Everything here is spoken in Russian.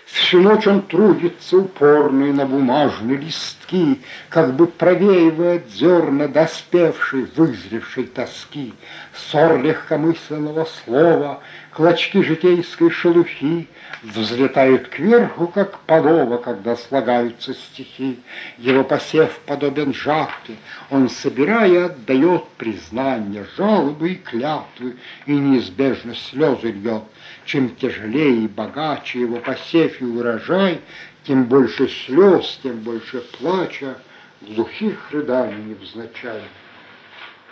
Всю ночь он трудится упорно и на бумажные листки, как бы провеивает зерна доспевшей, вызревшей тоски. Ссор легкомысленного слова, клочки житейской шелухи взлетают кверху, как полова, когда слагаются стихи. Его посев подобен жатве, он, собирая, отдает признания, жалобы и клятвы, и неизбежно слезы льет. Чем тяжелее и богаче его посев и урожай, тем больше слез, тем больше плача, глухих рыданий невзначай.